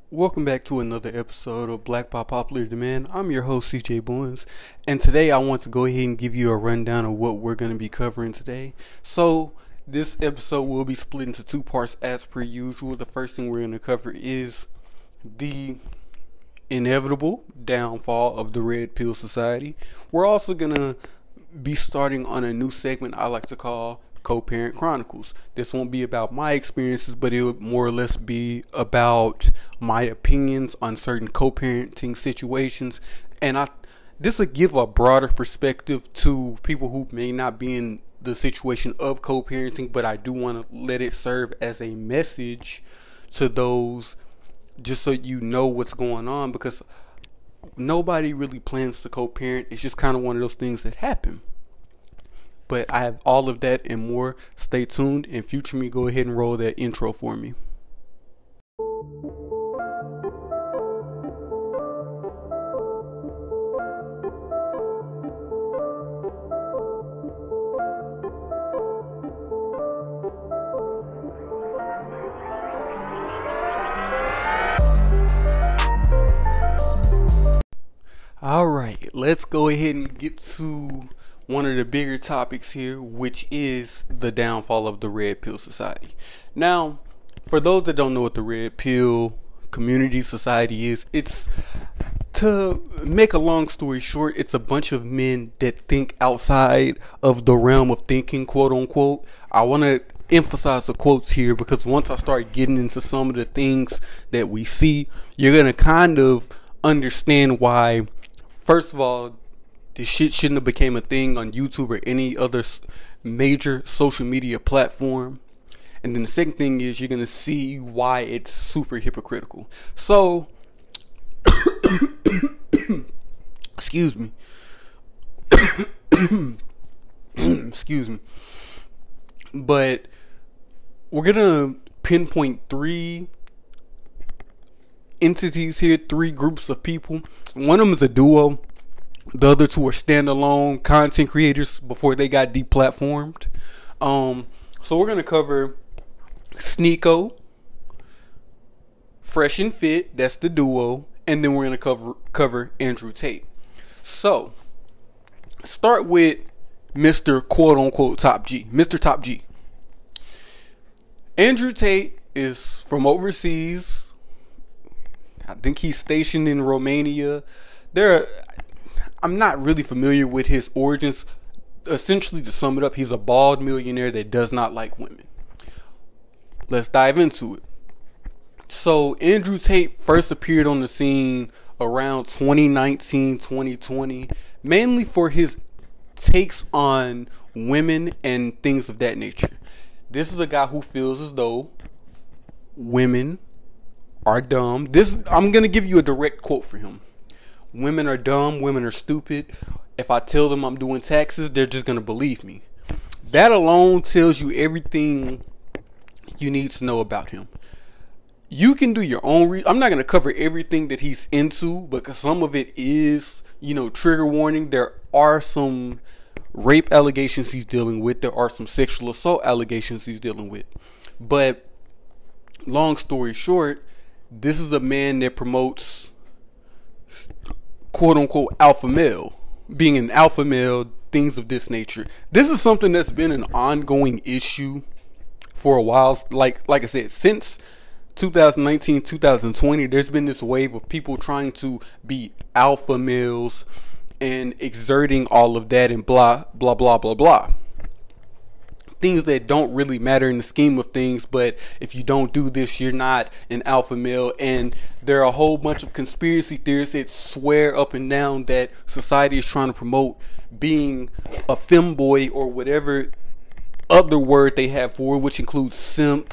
Welcome back to another episode of Black by Popular Demand. I'm your host CJ Bowens, and today I want to go ahead and give you a rundown of what we're going to be covering today. So this episode will be split into two parts as per usual. The first thing we're going to cover is the inevitable downfall of the Red Pill Society. We're also going to be starting on a new segment I like to call Co-Parent Chronicles. This won't be about my experiences, but it will more or less be about my opinions on certain co-parenting situations, and this will give a broader perspective to people who may not be in the situation of co-parenting, but I do want to let it serve as a message to those, just so you know what's going on, because nobody really plans to co-parent. It's just kind of one of those things that happen. But I have all of that and more. Stay tuned, and future me, go ahead and roll that intro for me. Alright, let's go ahead and get to one of the bigger topics here, which is the downfall of the Red Pill Society. Now, for those that don't know what the Red Pill Community Society is, it's, to make a long story short, it's a bunch of men that think outside of the realm of thinking, quote unquote. I want to emphasize the quotes here, because once I start getting into some of the things that we see, you're going to kind of understand why, first of all, this shit shouldn't have became a thing on YouTube or any other major social media platform. And then the second thing is, you're going to see why it's super hypocritical. So, excuse me. Excuse me. But we're going to pinpoint three entities here, three groups of people. One of them is a duo. The other two are standalone content creators before they got deplatformed. So we're going to cover Sneako, Fresh and Fit, that's the duo, and then we're going to cover Andrew Tate. So, start with Mr. quote unquote Top G, Mr. Top G. Andrew Tate is from overseas. I think he's stationed in Romania. I'm not really familiar with his origins. Essentially, to sum it up, he's a bald millionaire that does not like women. Let's dive into it. So, Andrew Tate first appeared on the scene around 2019, 2020, mainly for his takes on women and things of that nature. This is a guy who feels as though women are dumb. I'm going to give you a direct quote for him. Women are dumb, women are stupid. If I tell them I'm doing taxes, they're just going to believe me. That alone tells you everything you need to know about him. You can do your own I'm not going to cover everything that he's into, because some of it is, trigger warning. There are some rape allegations he's dealing with. There are some sexual assault allegations he's dealing with. But long story short, this is a man that promotes quote unquote alpha male, being an alpha male, things of this nature. This is something that's been an ongoing issue for a while. Like I said, since 2019, 2020, there's been this wave of people trying to be alpha males and exerting all of that and blah, blah, blah, blah, blah. Things that don't really matter in the scheme of things, but if you don't do this, you're not an alpha male. And there are a whole bunch of conspiracy theorists that swear up and down that society is trying to promote being a femboy, or whatever other word they have for it, which includes simp,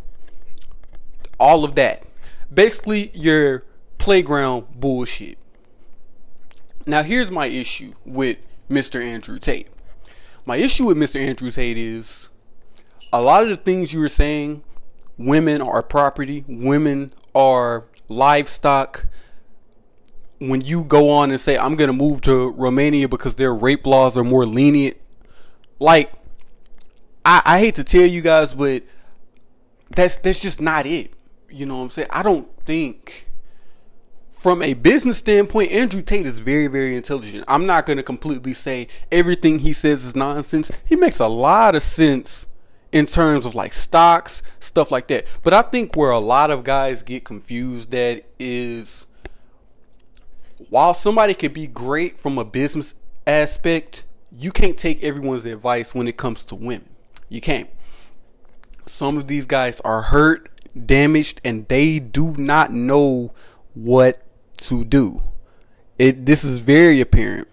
all of that. Basically, your playground bullshit. Now, here's my issue with Mr. Andrew Tate. My issue with Mr. Andrew Tate is a lot of the things you were saying, women are property, women are livestock. When you go on and say, I'm going to move to Romania because their rape laws are more lenient, like, I hate to tell you guys, but that's just not it. You know what I'm saying? I don't think, from a business standpoint, Andrew Tate is very, very intelligent. I'm not going to completely say everything he says is nonsense. He makes a lot of sense in terms of like stocks, stuff like that. But I think where a lot of guys get confused at is, while somebody could be great from a business aspect, you can't take everyone's advice when it comes to women. You can't. Some of these guys are hurt, damaged, and they do not know what to do. This is very apparent.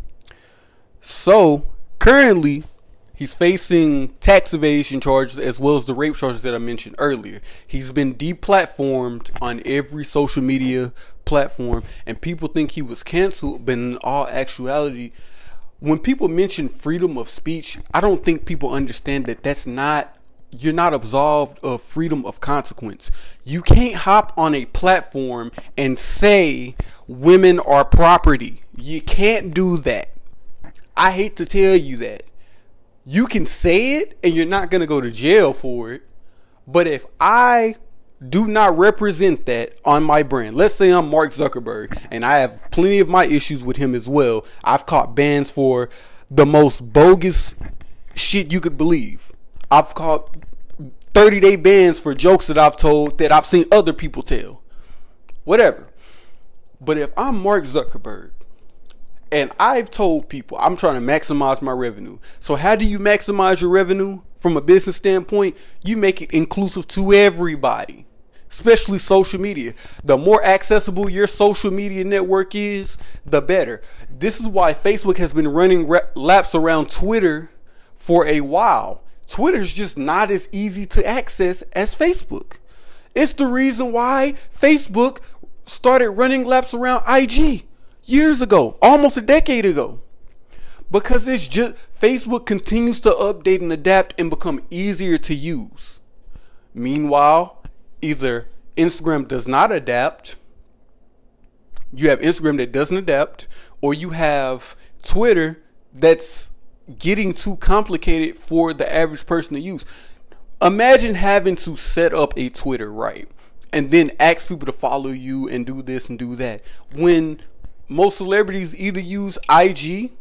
So currently, he's facing tax evasion charges as well as the rape charges that I mentioned earlier. He's been deplatformed on every social media platform, and people think he was canceled, but in all actuality, when people mention freedom of speech, I don't think people understand that you're not absolved of freedom of consequence. You can't hop on a platform and say women are property. You can't do that. I hate to tell you that. You can say it and you're not going to go to jail for it. But if I do not represent that on my brand, let's say I'm Mark Zuckerberg and I have plenty of my issues with him as well. I've caught bans for the most bogus shit you could believe. I've caught 30-day bans for jokes that I've told that I've seen other people tell. Whatever. But if I'm Mark Zuckerberg and I've told people I'm trying to maximize my revenue. So how do you maximize your revenue from a business standpoint? You make it inclusive to everybody, especially social media. The more accessible your social media network is, the better. This is why Facebook has been running laps around Twitter for a while. Twitter's just not as easy to access as Facebook. It's the reason why Facebook started running laps around IG years ago, almost a decade ago. Because it's just, Facebook continues to update and adapt and become easier to use. Meanwhile, either Instagram does not adapt, you have Instagram that doesn't adapt, or you have Twitter that's getting too complicated for the average person to use. Imagine having to set up a Twitter, right? And then ask people to follow you and do this and do that. When most celebrities either use IG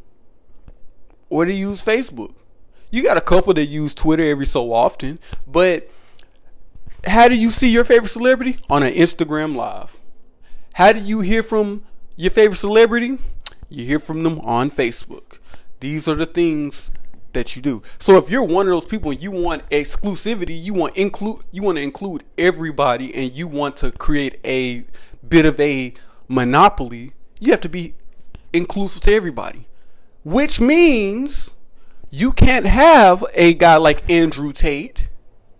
or they use Facebook. You got a couple that use Twitter every so often, but how do you see your favorite celebrity? On an Instagram Live. How do you hear from your favorite celebrity? You hear from them on Facebook. These are the things that you do. So if you're one of those people and you want exclusivity, you want to include everybody, and you want to create a bit of a monopoly, you have to be inclusive to everybody. Which means you can't have a guy like Andrew Tate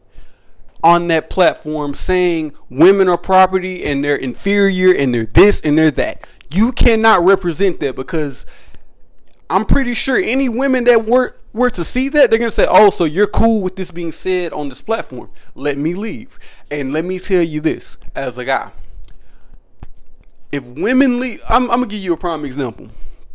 on that platform saying women are property and they're inferior and they're this and they're that. You cannot represent that, because I'm pretty sure any women that were to see that, they're going to say, oh, so you're cool with this being said on this platform. Let me leave. And let me tell you this, as a guy. If women leave, I'm going to give you a prime example.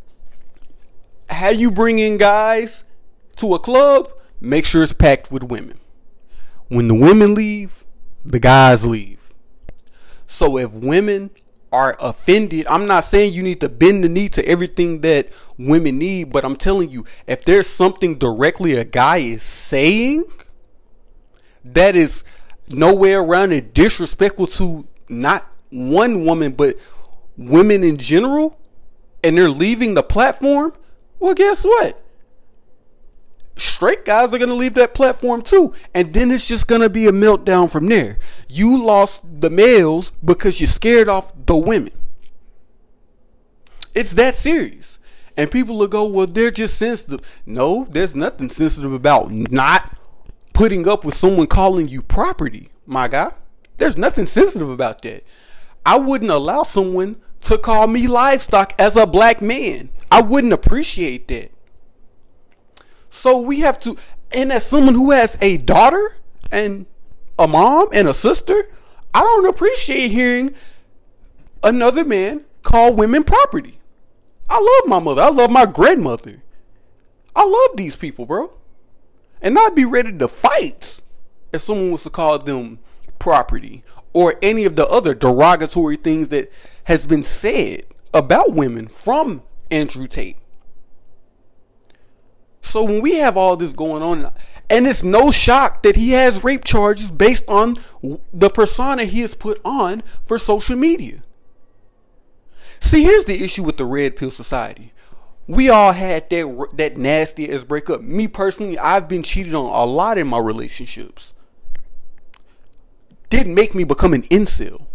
How you bring in guys to a club, make sure it's packed with women. When the women leave, the guys leave. So if women are offended, I'm not saying you need to bend the knee to everything that women need, but I'm telling you, if there's something directly a guy is saying that is nowhere around it disrespectful to not one woman but women in general, and they're leaving the platform, well, guess what? Straight guys are going to leave that platform too. And then it's just going to be a meltdown from there. You lost the males because you scared off the women. It's that serious. And people will go, well, they're just sensitive. No, there's nothing sensitive about not putting up with someone calling you property, my guy. There's nothing sensitive about that. I wouldn't allow someone to call me livestock as a black man. I wouldn't appreciate that. So we have to, and as someone who has a daughter and a mom and a sister, I don't appreciate hearing another man call women property. I love my mother. I love my grandmother. I love these people, bro. And I'd be ready to fight if someone was to call them property or any of the other derogatory things that has been said about women from Andrew Tate. So when we have all this going on, and it's no shock that he has rape charges based on the persona he has put on for social media. See, here's the issue with the Red Pill Society. We all had that nasty ass breakup. Me personally, I've been cheated on a lot in my relationships. Didn't make me become an incel.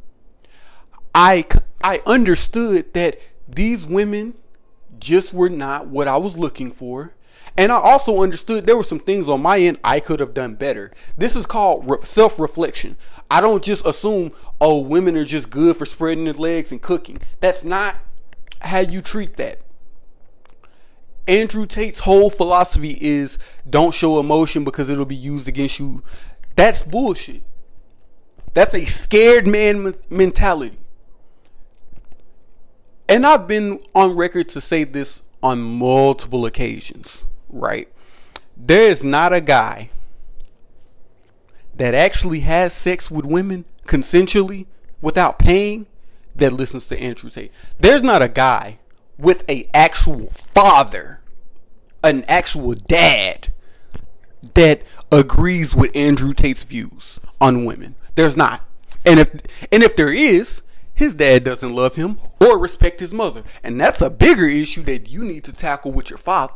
I understood that these women just were not what I was looking for. And I also understood there were some things on my end I could have done better. This is called self-reflection. I don't just assume, oh, women are just good for spreading their legs and cooking. That's not how you treat that. Andrew Tate's whole philosophy is don't show emotion because it'll be used against you. That's bullshit. That's a scared man mentality. And I've been on record to say this on multiple occasions, right? There is not a guy that actually has sex with women consensually without paying that listens to Andrew Tate. There's not a guy with an actual father, an actual dad, that agrees with Andrew Tate's views on women. There's not. And if there is, his dad doesn't love him or respect his mother. And that's a bigger issue that you need to tackle with your father.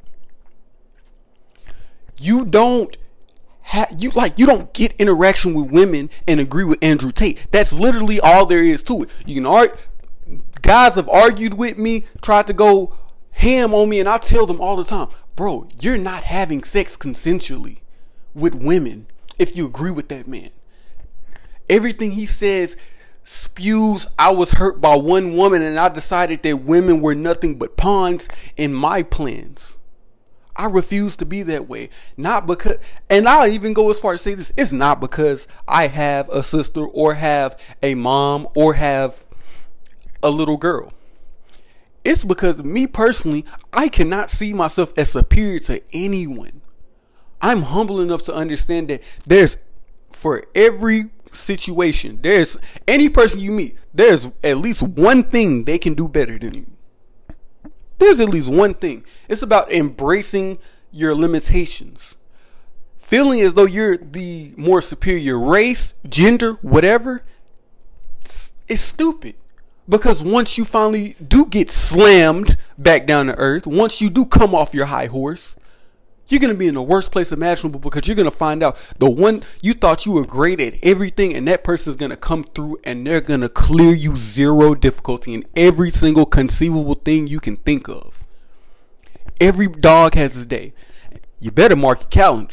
You don't get interaction with women and agree with Andrew Tate. That's literally all there is to it. You can argue. Guys have argued with me, tried to go ham on me, and I tell them all the time, bro, you're not having sex consensually with women if you agree with that man. Everything he says spews, I was hurt by one woman and I decided that women were nothing but pawns in my plans. I refuse to be that way. Not because, and I'll even go as far as to say this, it's not because I have a sister or have a mom or have a little girl. It's because me personally, I cannot see myself as superior to anyone. I'm humble enough to understand that there's, for every situation, there's any person you meet, there's at least one thing they can do better than you. There's at least one thing. It's about embracing your limitations. Feeling as though you're the more superior race, gender, whatever, it's stupid. Because once you finally do get slammed back down to earth, once you do come off your high horse, you're going to be in the worst place imaginable, because you're going to find out the one you thought you were great at everything, and that person is going to come through and they're going to clear you zero difficulty in every single conceivable thing you can think of. Every dog has his day. You better mark your calendar.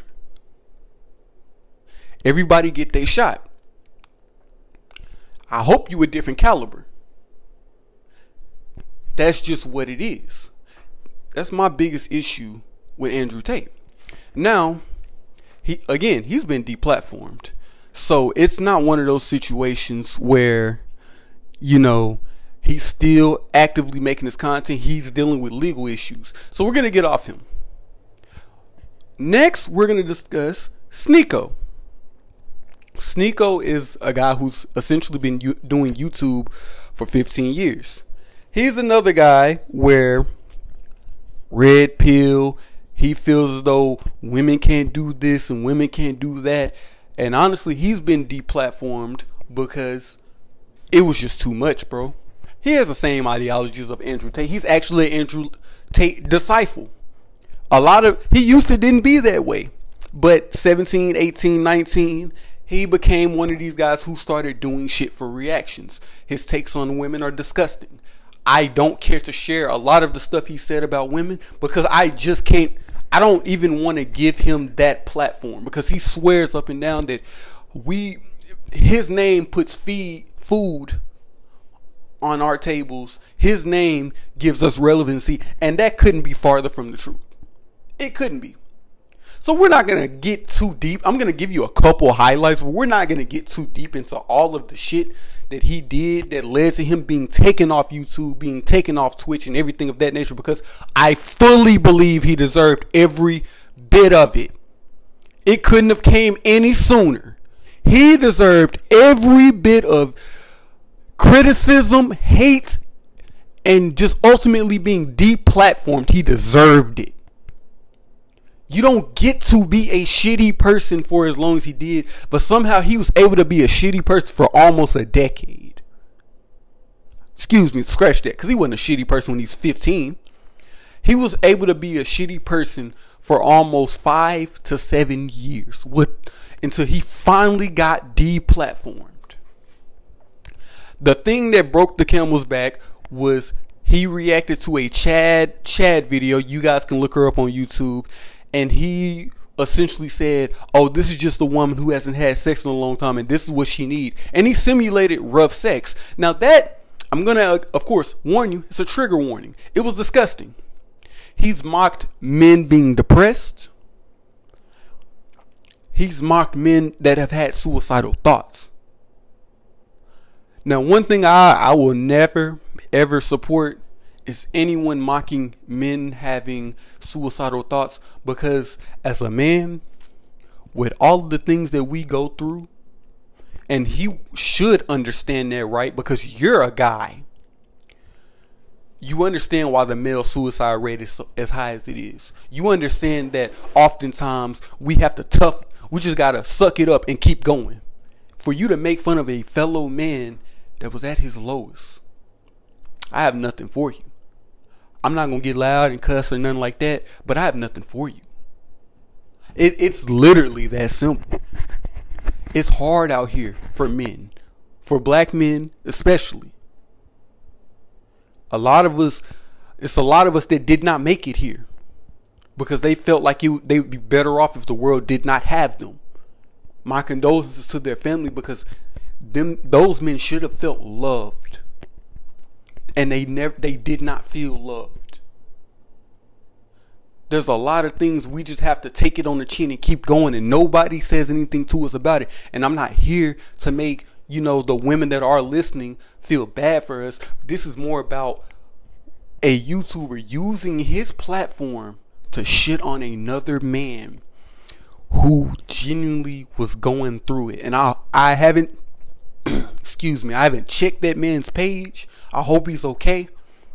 Everybody get their shot. I hope you a different caliber. That's just what it is. That's my biggest issue with Andrew Tate. Now, he's been deplatformed. So it's not one of those situations where, he's still actively making his content. He's dealing with legal issues. So we're going to get off him. Next, we're going to discuss Sneako. Sneako is a guy who's essentially been doing YouTube for 15 years. He's another guy where red pill, he feels as though women can't do this and women can't do that. And honestly, he's been deplatformed because it was just too much, bro. He has the same ideologies of Andrew Tate. He's actually an Andrew Tate disciple. He used to didn't be that way. But 17, 18, 19, he became one of these guys who started doing shit for reactions. His takes on women are disgusting. I don't care to share a lot of the stuff he said about women because I just can't. I don't even want to give him that platform because he swears up and down that his name puts food on our tables. His name gives us relevancy, and that couldn't be farther from the truth. It couldn't be. So we're not going to get too deep. I'm going to give you a couple highlights, but we're not going to get too deep into all of the shit that he did that led to him being taken off YouTube, being taken off Twitch and everything of that nature, because I fully believe he deserved every bit of it. It couldn't have came any sooner. He deserved every bit of criticism, hate, and just ultimately being deplatformed. He deserved it. You don't get to be a shitty person for as long as he did, but somehow he was able to be a shitty person for almost a decade. Excuse me, scratch that, because he wasn't a shitty person when he's 15. He was able to be a shitty person for almost 5 to 7 years until he finally got deplatformed. The thing that broke the camel's back was he reacted to a Chad video. You guys can look her up on YouTube. And he essentially said, oh, this is just a woman who hasn't had sex in a long time, and this is what she needs. And he simulated rough sex. Now that, I'm going to, of course, warn you, it's a trigger warning. It was disgusting. He's mocked men being depressed. He's mocked men that have had suicidal thoughts. Now, one thing I will never, ever support is anyone mocking men having suicidal thoughts, because as a man, with all of the things that we go through, and he should understand that, right? Because you're a guy. You understand why the male suicide rate is as high as it is. You understand that oftentimes we just gotta suck it up and keep going. For you to make fun of a fellow man that was at his lowest, I have nothing for you. I'm not going to get loud and cuss or nothing like that, but I have nothing for you. It's literally that simple. It's hard out here for men, for black men especially. It's a lot of us that did not make it here because they felt like they would be better off if the world did not have them. My condolences to their family, because those men should have felt loved. And they did not feel loved. There's a lot of things we just have to take it on the chin and keep going, and nobody says anything to us about it. And I'm not here to make, the women that are listening feel bad for us. This is more about a YouTuber using his platform to shit on another man who genuinely was going through it. And I haven't excuse me, I haven't checked that man's page. I hope he's okay.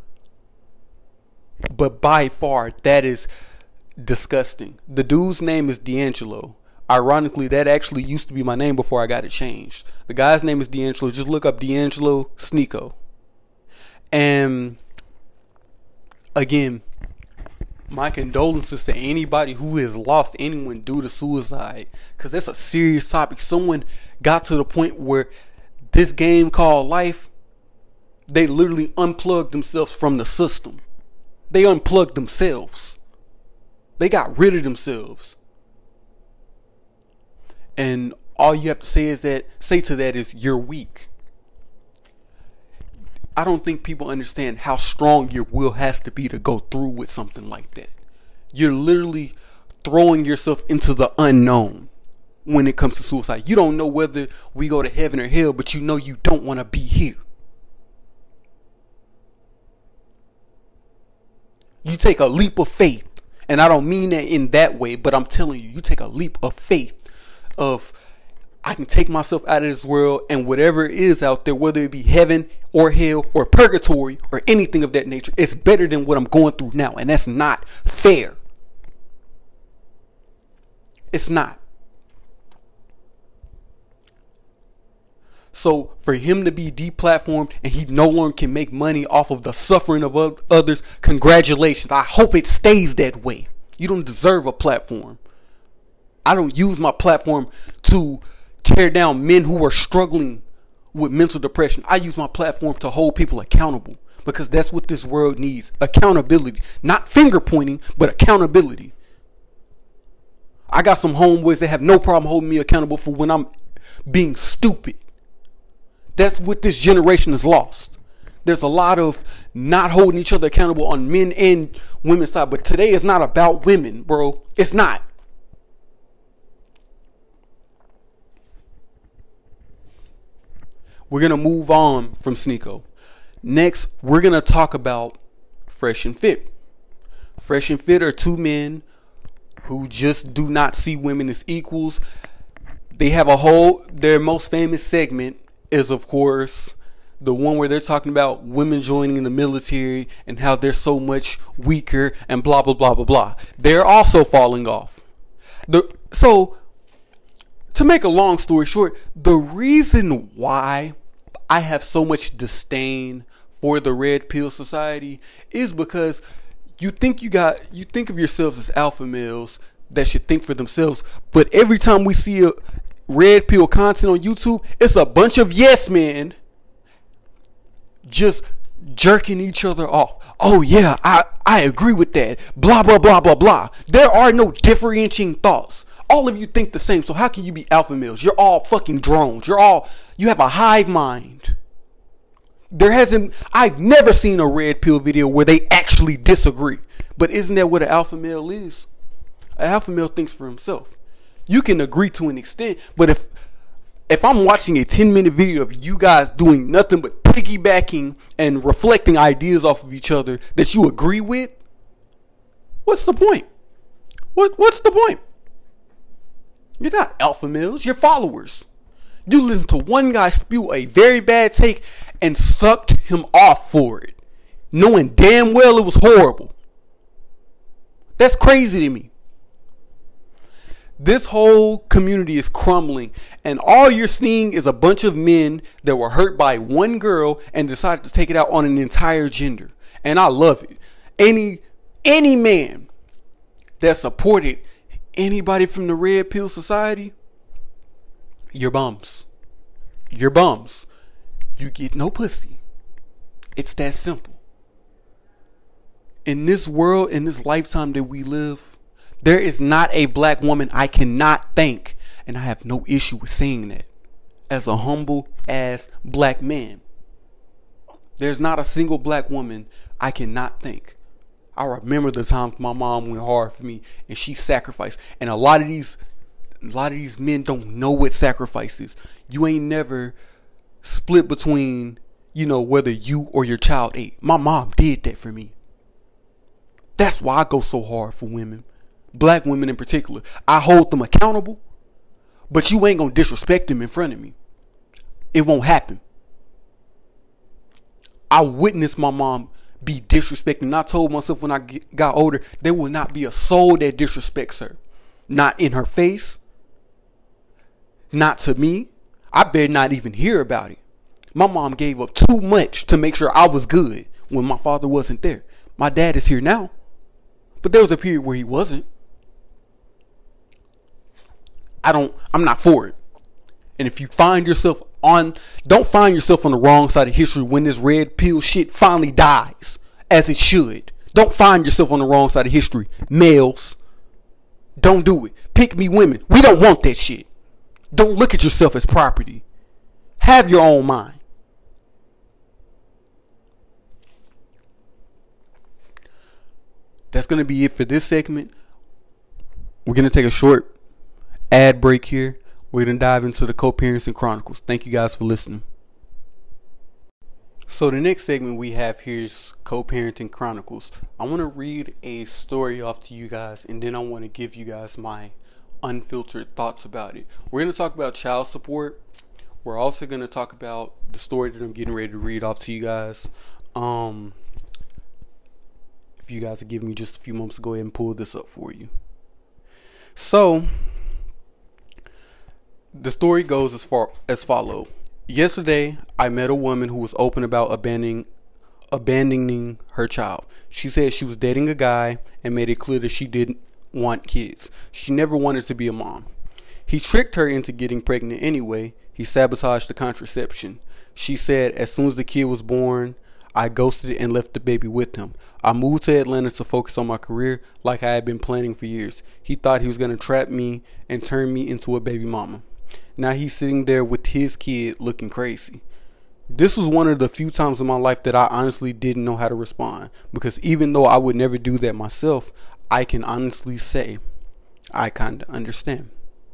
But by far, that is disgusting. The dude's name is D'Angelo. Ironically, that actually used to be my name before I got it changed. The guy's name is D'Angelo. Just look up D'Angelo Sneeko. And again, my condolences to anybody who has lost anyone due to suicide, because that's a serious topic. Someone got to the point where this game called life, they literally unplugged themselves from the system. They unplugged themselves. They got rid of themselves. And all you have to say to that is you're weak. I don't think people understand how strong your will has to be to go through with something like that. You're literally throwing yourself into the unknown when it comes to suicide. You don't know whether we go to heaven or hell, but you know you don't want to be here. You take a leap of faith, and I don't mean that in that way, but I'm telling you, you take a leap of faith of, I can take myself out of this world, and whatever is out there, whether it be heaven or hell or purgatory or anything of that nature, it's better than what I'm going through now. And that's not fair. It's not. So for him to be deplatformed and he no longer can make money off of the suffering of others, congratulations. I hope it stays that way. You don't deserve a platform. I don't use my platform to tear down men who are struggling with mental depression. I use my platform to hold people accountable, because that's what this world needs. Accountability. Not finger pointing, but accountability. I got some homeboys that have no problem holding me accountable for when I'm being stupid. That's what this generation has lost. There's a lot of not holding each other accountable on men and women's side. But today is not about women, bro. It's not. We're going to move on from Sneeko. Next, we're going to talk about Fresh and Fit. Fresh and Fit are two men who just do not see women as equals. They have their most famous segment is, of course, the one where they're talking about women joining the military and how they're so much weaker and blah, blah, blah, blah, blah. They're also falling off. So, to make a long story short, the reason why I have so much disdain for the Red Pill Society is because you think of yourselves as alpha males that should think for themselves, but every time we see a Red Pill content on YouTube, it's a bunch of yes men just jerking each other off. Oh yeah, I agree with that. Blah, blah, blah, blah, blah. There are no differentiating thoughts. All of you think the same, so how can you be alpha males? You're all fucking drones. You have a hive mind. I've never seen a Red Pill video where they actually disagree. But isn't that what an alpha male is? An alpha male thinks for himself. You can agree to an extent, but if I'm watching a 10-minute video of you guys doing nothing but piggybacking and reflecting ideas off of each other that you agree with, what's the point? What's the point? You're not alpha males, you're followers. You listened to one guy spew a very bad take and sucked him off for it, knowing damn well it was horrible. That's crazy to me. This whole community is crumbling, and all you're seeing is a bunch of men that were hurt by one girl and decided to take it out on an entire gender. And I love it. Any man that supported anybody from the Red Pill Society, you're bums. You're bums. You get no pussy. It's that simple. In this world, in this lifetime that we live, there is not a black woman I cannot thank. And I have no issue with saying that. As a humble ass black man, there's not a single black woman I cannot thank. I remember the times my mom went hard for me and she sacrificed. And a lot of these men don't know what sacrifice is. You ain't never split between, whether you or your child ate. My mom did that for me. That's why I go so hard for women. Black women in particular. I hold them accountable, but you ain't gonna disrespect them in front of me. It won't happen. I witnessed my mom be disrespected. And I told myself when I got older, there will not be a soul that disrespects her. Not in her face. Not to me. I better not even hear about it. My mom gave up too much to make sure I was good when my father wasn't there. My dad is here now, but there was a period where he wasn't. I'm not for it. And if you don't find yourself on the wrong side of history when this red pill shit finally dies, as it should. Don't find yourself on the wrong side of history. Males, don't do it. Pick me women. We don't want that shit. Don't look at yourself as property. Have your own mind. That's going to be it for this segment. We're going to take a short ad break here. We're going to dive into the Co-Parenting Chronicles. Thank you guys for listening. So the next segment we have here is Co-Parenting Chronicles. I want to read a story off to you guys, and then I want to give you guys my unfiltered thoughts about it. We're going to talk about child support. We're also going to talk about the story that I'm getting ready to read off to you guys. If you guys would give me just a few moments to go ahead and pull this up for you. So, the story goes as follows. Yesterday, I met a woman who was open about abandoning her child. She said she was dating a guy and made it clear that she didn't want kids. She never wanted to be a mom. He tricked her into getting pregnant anyway. He sabotaged the contraception. She said as soon as the kid was born, I ghosted and left the baby with him. I moved to Atlanta to focus on my career like I had been planning for years. He thought he was going to trap me and turn me into a baby mama. Now he's sitting there with his kid looking crazy. This was one of the few times in my life that I honestly didn't know how to respond. Because even though I would never do that myself, I can honestly say I kind of understand.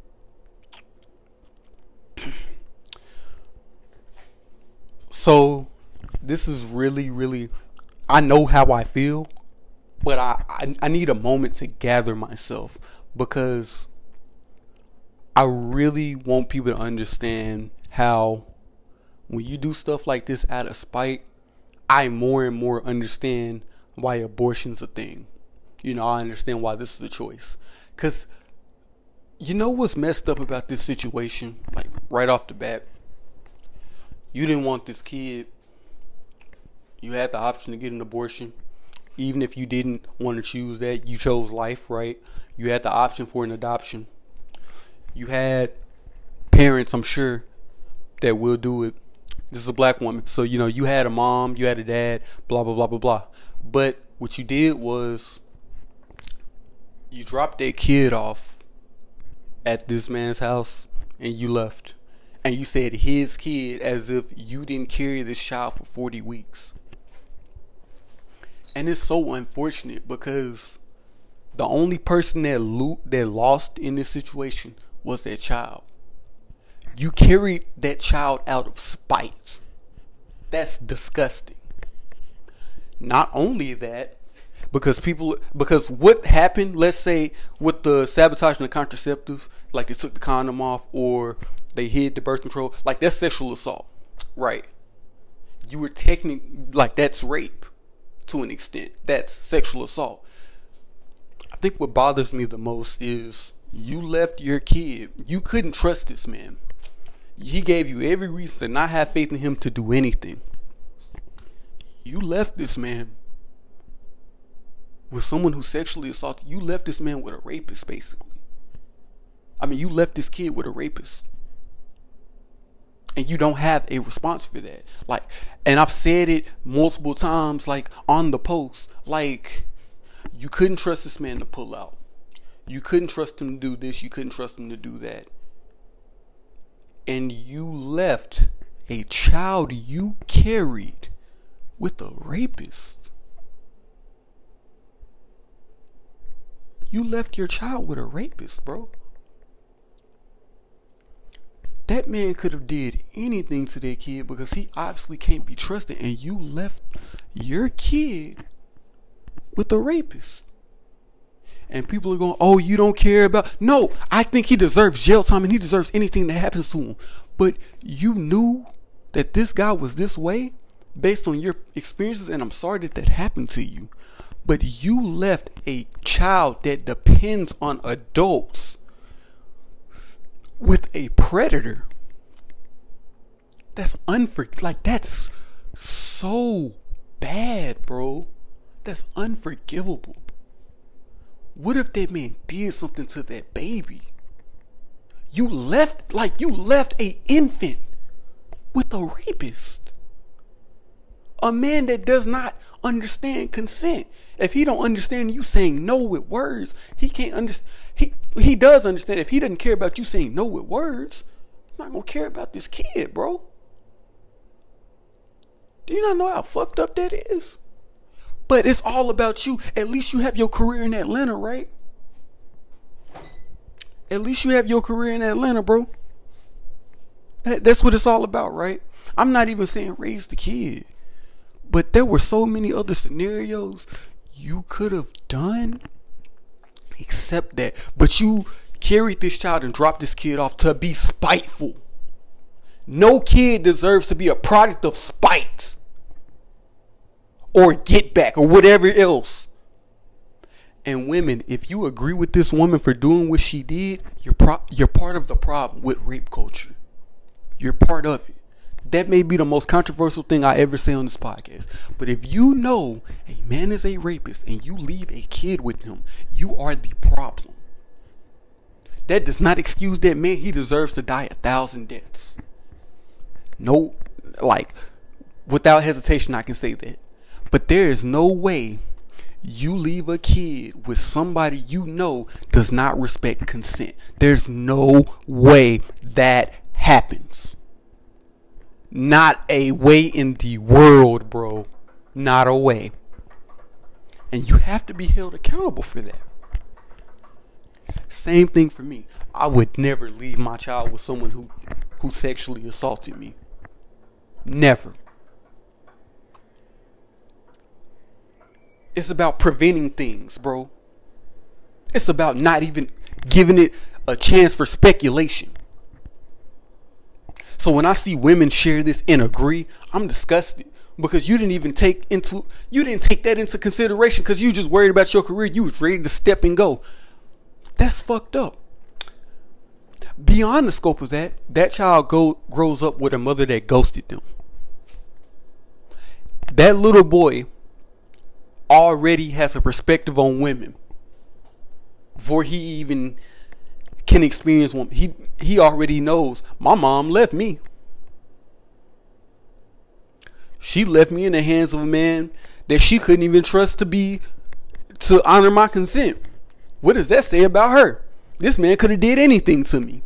So this is really, I know how I feel, but I need a moment to gather myself, because I really want people to understand how when you do stuff like this out of spite, I more and more understand why abortion's a thing. You know, I understand why this is a choice. Because you know what's messed up about this situation? Like, right off the bat, you didn't want this kid. You had the option to get an abortion. Even if you didn't want to choose that, you chose life, right? You had the option for an adoption. You had parents, I'm sure, that will do it. This is a black woman. So, you know, you had a mom, you had a dad, blah, blah, blah, blah, blah. But what you did was you dropped that kid off at this man's house and you left. And you said his kid as if you didn't carry this child for 40 weeks. And it's so unfortunate because the only person that lost in this situation was that child. You carried that child out of spite. That's disgusting. Not only that, because what happened, let's say with the sabotage and the contraceptive, like they took the condom off or they hid the birth control, like that's sexual assault, right? You were like that's rape to an extent. That's sexual assault. I think what bothers me the most is you left your kid. You couldn't trust this man. He gave you every reason to not have faith in him to do anything. You left this man with someone who sexually assaulted. You left this man with a rapist, basically. I mean, you left this kid with a rapist. And you don't have a response for that. Like, and I've said it multiple times, like on the post, like you couldn't trust this man to pull out. You couldn't trust him to do this. You couldn't trust him to do that. And you left a child you carried with a rapist. You left your child with a rapist, bro. That man could have did anything to that kid because he obviously can't be trusted. And you left your kid with a rapist. And people are going, oh, you don't care about... No, I think he deserves jail time and he deserves anything that happens to him. But you knew that this guy was this way based on your experiences, and I'm sorry that that happened to you. But you left a child that depends on adults with a predator. That's that's so bad, bro. That's unforgivable. What if that man did something to that baby? You left a infant with a rapist. A man that does not understand consent. If he don't understand you saying no with words, he can't understand. He does understand. If he doesn't care about you saying no with words, he's not gonna care about this kid, bro. Do you not know how fucked up that is? But it's all about you. At least you have your career in Atlanta, right? At least you have your career in Atlanta, bro. That's what it's all about, right? I'm not even saying raise the kid. But there were so many other scenarios you could have done except that. But you carried this child and dropped this kid off to be spiteful. No kid deserves to be a product of spite. Or get back or whatever else. And women, if you agree with this woman for doing what she did, you're part of the problem with rape culture. You're part of it. That may be the most controversial thing I ever say on this podcast. But if you know a man is a rapist and you leave a kid with him, you are the problem. That does not excuse that man. He deserves to die 1,000 deaths. No, without hesitation, I can say that. But there is no way you leave a kid with somebody you know does not respect consent. There's no way that happens. Not a way in the world, bro. Not a way. And you have to be held accountable for that. Same thing for me. I would never leave my child with someone who sexually assaulted me. Never. It's about preventing things, bro. It's about not even giving it a chance for speculation. So when I see women share this and agree, I'm disgusted, because you didn't take that into consideration because you just worried about your career. You was ready to step and go. That's fucked up. Beyond the scope of that child grows up with a mother that ghosted them. That little boy already has a perspective on women before he even can experience one. He already knows, my mom left me. She left me in the hands of a man that she couldn't even trust to honor my consent. What does that say about her? This man could have did anything to me.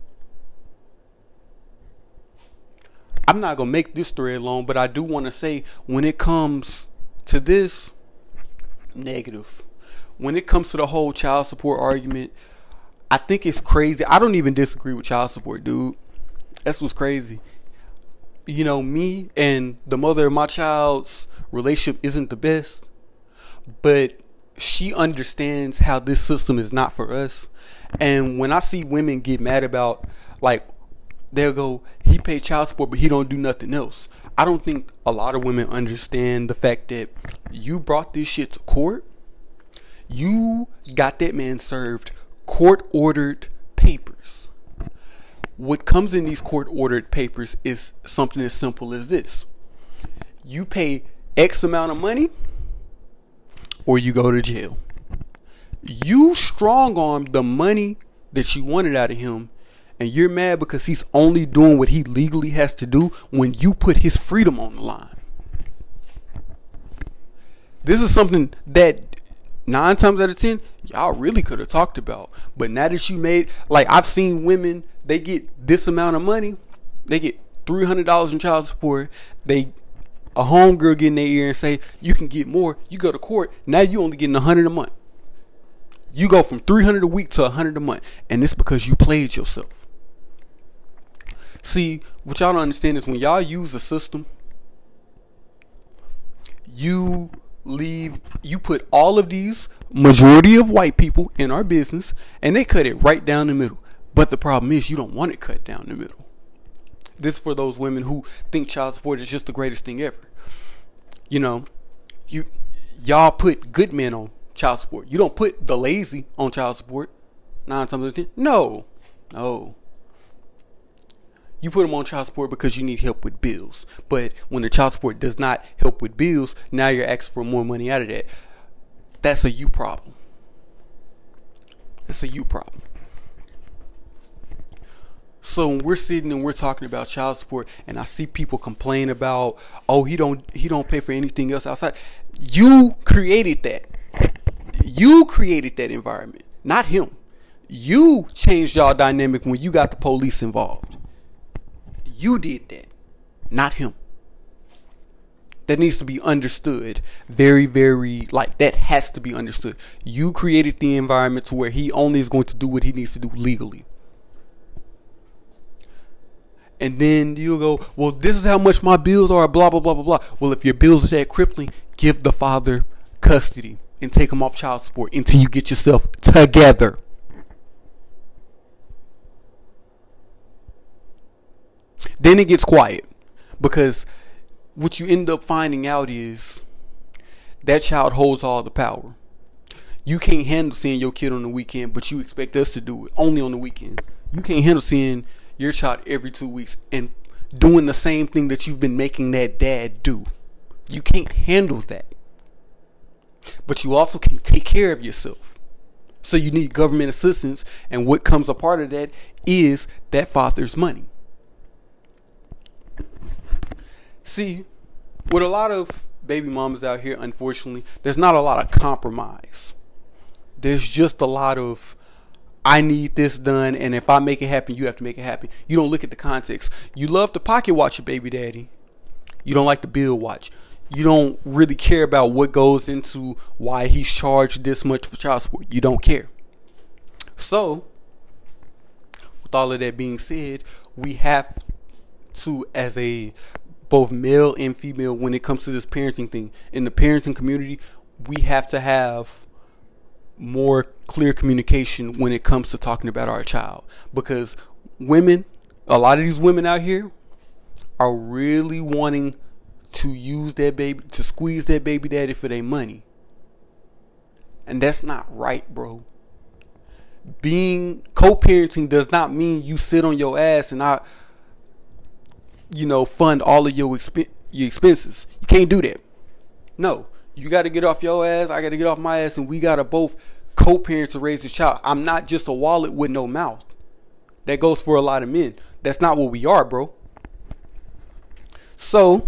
I'm not going to make this thread long, but I do want to say, when it comes to this, negative. When it comes to the whole child support argument, I think it's crazy. I don't even disagree with child support, dude. That's what's crazy. You know, me and the mother of my child's relationship isn't the best, but she understands how this system is not for us. And when I see women get mad about, like, they'll go, he paid child support, but he don't do nothing else. I don't think a lot of women understand the fact that you brought this shit to court. You got that man served court-ordered papers. What comes in these court-ordered papers is something as simple as this. You pay X amount of money, or you go to jail. You strong-armed the money that you wanted out of him, and you're mad because he's only doing what he legally has to do when you put his freedom on the line. This is something that 9 times out of 10, y'all really could have talked about. But now that you made, like, I've seen women, they get this amount of money, they get $300 in child support, a homegirl get in their ear and say, you can get more. You go to court, now you only getting $100 a month. You go from $300 a week to $100 a month, and it's because you played yourself. See, what y'all don't understand is when y'all use the system, you put all of these majority of white people in our business, and they cut it right down the middle. But the problem is, you don't want it cut down the middle. This is for those women who think child support is just the greatest thing ever. You know, y'all put good men on child support. You don't put the lazy on child support. 9 times out of 10. No. You put them on child support because you need help with bills. But when the child support does not help with bills, now you're asking for more money out of that. That's a you problem. It's a you problem. So when we're sitting and we're talking about child support, and I see people complain about, oh, he don't pay for anything else outside. You created that. You created that environment, not him. You changed y'all dynamic when you got the police involved. You did that, not him. That needs to be understood. Very, very, like, that has to be understood. You created the environment to where he only is going to do what he needs to do legally. And then you'll go, well, this is how much my bills are, blah, blah, blah, blah, blah. Well, if your bills are that crippling, give the father custody and take him off child support until you get yourself together. Then it gets quiet, because what you end up finding out is that child holds all the power. You can't handle seeing your kid on the weekend, but you expect us to do it only on the weekends. You can't handle seeing your child every 2 weeks and doing the same thing that you've been making that dad do. You can't handle that. But you also can't take care of yourself. So you need government assistance, and what comes a part of that is that father's money. See, with a lot of baby mamas out here, unfortunately, there's not a lot of compromise. There's just a lot of, I need this done, and if I make it happen, you have to make it happen. You don't look at the context. You love to pocket watch your baby daddy. You don't like to bill watch. You don't really care about what goes into why he's charged this much for child support. You don't care. So, with all of that being said, we have to, as a both male and female, when it comes to this parenting thing, in the parenting community, we have to have more clear communication when it comes to talking about our child, because women, a lot of these women out here are really wanting to use that baby, to squeeze that baby daddy for their money. And that's not right, bro. Being co-parenting does not mean you sit on your ass and not, fund all of your expenses. You can't do that. No, you got to get off your ass. I got to get off my ass, and we got to both co-parent to raise this child. I'm not just a wallet with no mouth. That goes for a lot of men. That's not what we are, bro. So,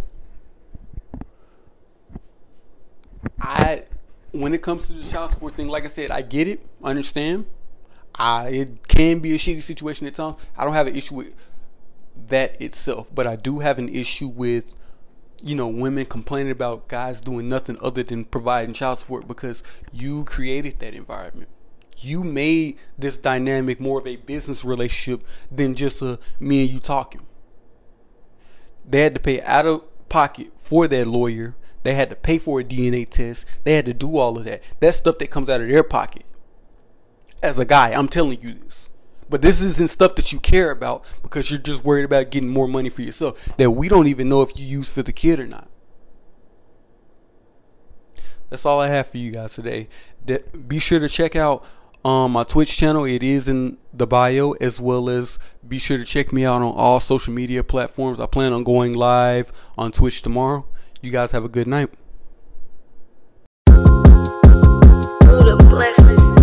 when it comes to the child support thing, like I said, I get it. I understand. It can be a shitty situation at times. I don't have an issue with that itself, but I do have an issue with, women complaining about guys doing nothing other than providing child support, because you created that environment. You made this dynamic more of a business relationship than just a me and you talking. They had to pay out of pocket for that lawyer. They had to pay for a DNA test. They had to do all of that. That's stuff that comes out of their pocket. As a guy, I'm telling you this. But this isn't stuff that you care about, because you're just worried about getting more money for yourself that we don't even know if you use for the kid or not. That's all I have for you guys today. Be sure to check out my Twitch channel. It is in the bio, as well as be sure to check me out on all social media platforms. I plan on going live on Twitch tomorrow. You guys have a good night. Buddha bless this